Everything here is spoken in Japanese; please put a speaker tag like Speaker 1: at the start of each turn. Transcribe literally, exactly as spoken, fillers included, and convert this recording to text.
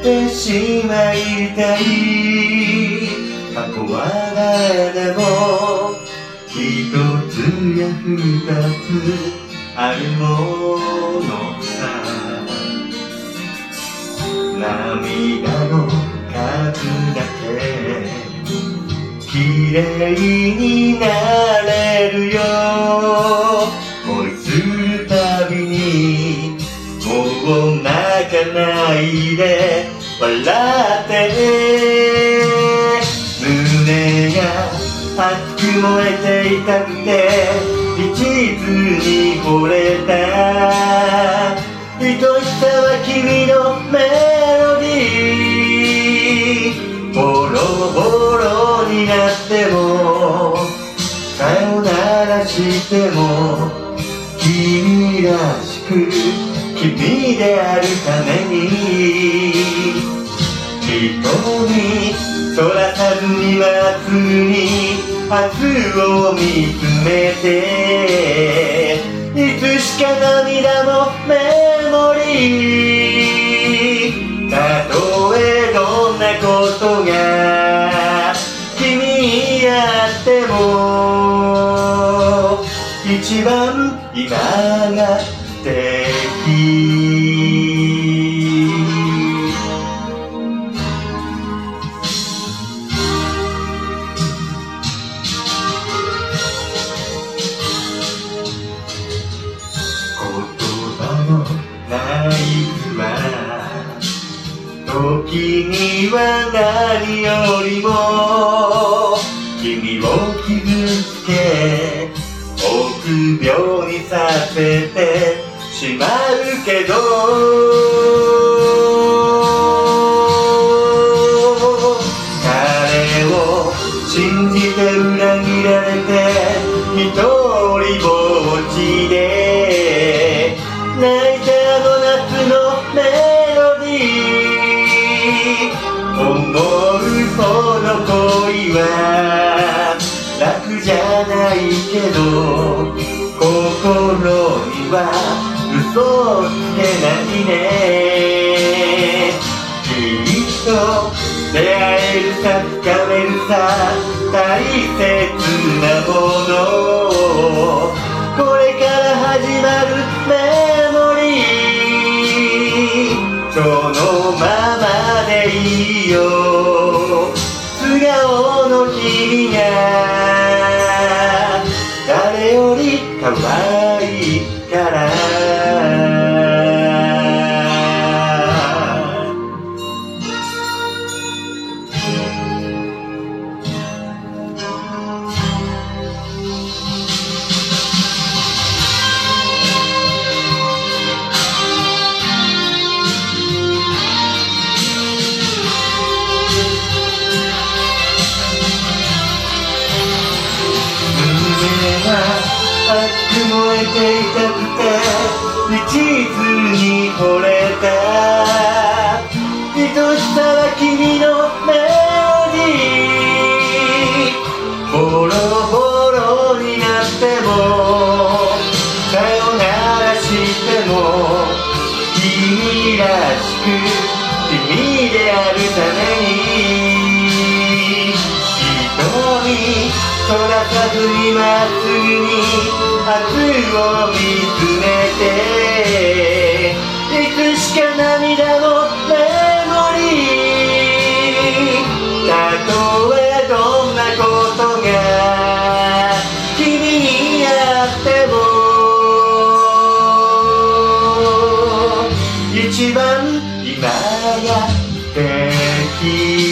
Speaker 1: てしまいたい。過去は誰でも一つや二つあるものさ。涙の数だけ綺麗になれるよ。恋するたびにもう泣かないで笑って。胸が熱く燃えていたくて一途に惚れた。愛しさは君のメロディー。ボロボロになってもさよならしても君らしく君であるために瞳そらさずにまっすぐに明日を見つめて。いつしか涙のメモリー。たとえどんなことが君にあっても一番今が素敵。ナイフは時には何よりも君を傷つけ臆病にさせてしまうけど、彼を信じて裏切られて一人ぼっちで泣いたあの夏のメロディー。思うほど恋は楽じゃないけど心には嘘つけないね。きっと出会えるさ掴めるさ大切なもの。これから始まるメそのままでいいよ。素顔の君が誰より可愛いから熱く燃えていたくて一途に惚れた。愛しさは君のメロディー。ボロボロになってもさよならしても君らしく君であるために瞳そらさずにまっすぐに明日を見つめて。いつしか涙のメモリー。たとえどんなことが君にあっても一番今が素敵。